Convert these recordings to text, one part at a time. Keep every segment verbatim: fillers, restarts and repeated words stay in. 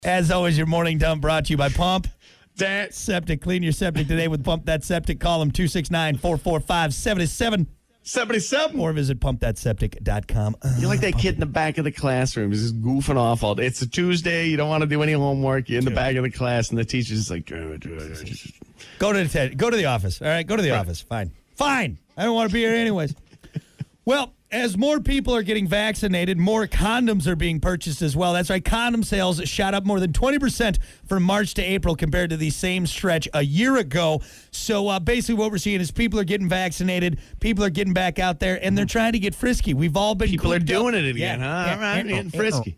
As always, your morning dump brought to you by Pump That Septic. Clean your septic today with Pump That Septic. Call them two six nine, four four five, seven seven seventy-seven. or visit pump that septic dot com. You're like that kid in the back of the classroom. He's just goofing off all day. It's a Tuesday. You don't want to do any homework. You're in the back of the class, and the teacher's just like, Go to the te- go to the office. All right, go to the Right. office. Fine. Fine. I don't want to be here anyways. Well, as more people are getting vaccinated, more condoms are being purchased as well. That's right. Condom sales shot up more than twenty percent from March to April compared to the same stretch a year ago. So uh, basically what we're seeing is people are getting vaccinated, people are getting back out there, and they're trying to get frisky. We've all been People are cooped doing up. it again, huh? All right, getting frisky.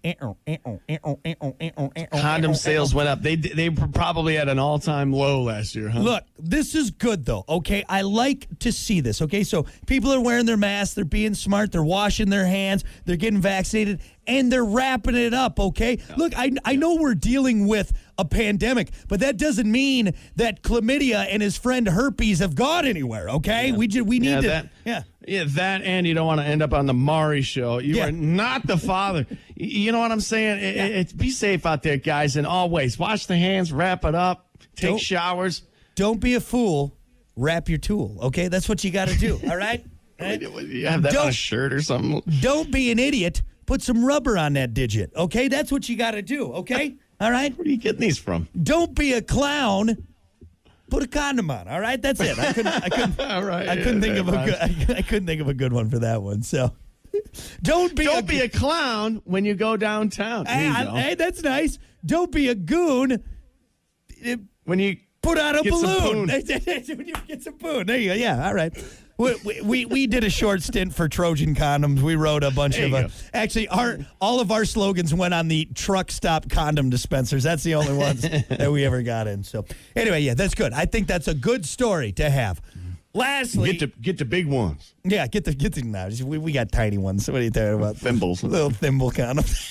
Condom Condom sales went up. They they were probably at an all-time low last year, huh? Look, this is good, though, okay? I like to see this, okay? So people are wearing their masks, they're being smart, they're washing their hands, they're getting vaccinated, and they're wrapping it up, okay? Look, I, I know we're dealing with a pandemic, but that doesn't mean that chlamydia and his friend herpes have gone anywhere, okay? Yeah. We ju- we need Yeah, to... that- yeah. Yeah, that and you don't want to end up on the Maury show. You Yeah. are not the father. Y- You know what I'm saying? It, Yeah. it, be safe out there, guys, and always wash the hands, wrap it up, take Don't- showers. Don't be a fool. Wrap your tool, okay? That's what you got to do, all right? All right? You have that on Don't- a shirt or something. Don't be an idiot. Put some rubber on that digit, okay? That's what you got to do, okay? All right? Where are you getting these from? Don't be a clown. Put a condom on. All right, that's it. I couldn't. I couldn't. All right, I couldn't yeah, think of that a good. I, I couldn't think of a good one for that one. So, don't be. Don't a, be a clown when you go downtown. There Hey, you I- go. hey, that's nice. Don't be a goon. Eh, When you Put on a Get some balloon. poon. When you get some poon. There you go. Yeah. All right. We, we, we, we did a short stint for Trojan condoms. We wrote a bunch There of you uh, go. actually our all of our slogans went on the truck stop condom dispensers. That's the only ones that we ever got in. So anyway, yeah, that's good. I think that's a good story to have. Lastly, get the get the big ones, yeah, get the get the now. We, we got tiny ones. What are you talking about? thimbles. Little thimble condoms.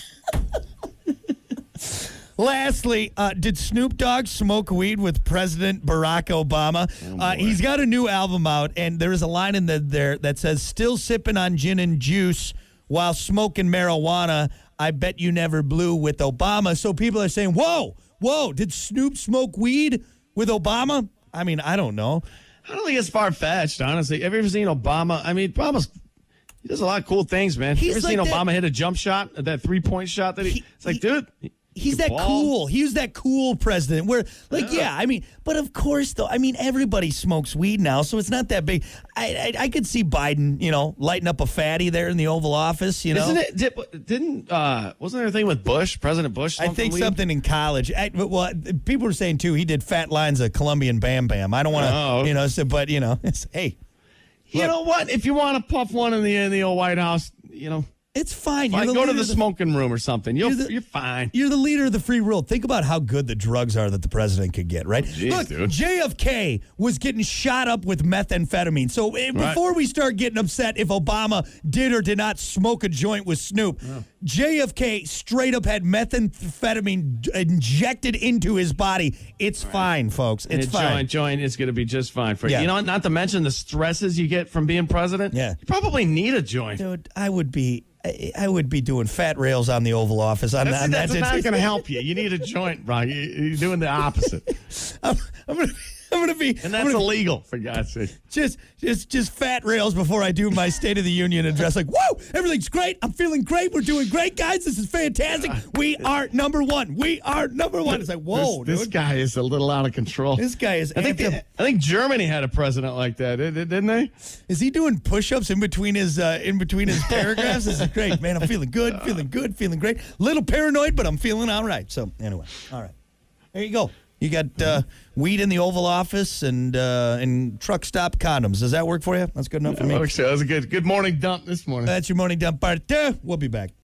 Lastly, uh, did Snoop Dogg smoke weed with President Barack Obama? uh, he's got a new album out, and there is a line in the, there that says, "Still sipping on gin and juice while smoking marijuana. I bet you never blew with Obama." So people are saying, whoa, whoa, did Snoop smoke weed with Obama? I mean, I don't know. I don't think it's far fetched, honestly. Have you ever seen Obama? I mean, Obama's he does a lot of cool things, man. He's you ever like seen that- Obama hit a jump shot, that three point shot that he? He- it's like, he- dude. He's you that ball. cool. He was that cool president where, like, yeah. Yeah. I mean, but of course, though, I mean, everybody smokes weed now, so it's not that big. I I, I could see Biden, you know, lighting up a fatty there in the Oval Office, you know. Isn't it? Did, didn't uh, wasn't there a thing with Bush, President Bush? I think smoking weed? something in college. I, but, well, people were saying, too, he did fat lines of Colombian Bam Bam. I don't want to, Oh, okay. you know, so, but, you know, it's, hey, You look. know what? If you want to puff one in the in the old White House, you know, it's fine. like, You're the go to leader the of the- smoking room or something. You'll, You're the- you're fine. You're the leader of the free world. Think about how good the drugs are that the president could get, right? Jeez, Look, dude. J F K was getting shot up with methamphetamine. So eh, before we start getting upset if Obama did or did not smoke a joint with Snoop, J F K straight up had methamphetamine injected into his body. It's fine, folks. It's And a fine. joint, joint is going to be just fine for you. Yeah. You know, not to mention the stresses you get from being president. Yeah. You probably need a joint. Dude, I would be I, I would be doing fat rails on the Oval Office. On, That's, on that's that. not going to help you. You need a joint, Ron. You, you're doing the opposite. I'm, I'm gonna I'm gonna be And I'm that's gonna- illegal, for God's sake. Just, just, just fat rails before I do my State of the Union address. Like, whoa, everything's great. I'm feeling great. We're doing great, guys. This is fantastic. We are number one. We are number one. It's like, whoa, this, this dude. guy is a little out of control. This guy is. I think amped they- up. I think Germany had a president like that, did- didn't they? Is he doing push-ups in between his uh, in between his paragraphs? This is great, man. I'm feeling good, feeling good, feeling great. Little paranoid, but I'm feeling all right. So anyway, all right. There you go. You got uh, weed in the Oval Office and uh, and truck stop condoms. Does that work for you? That's good enough for me. That was a good, good morning dump this morning. That's your morning dump part two. We'll be back.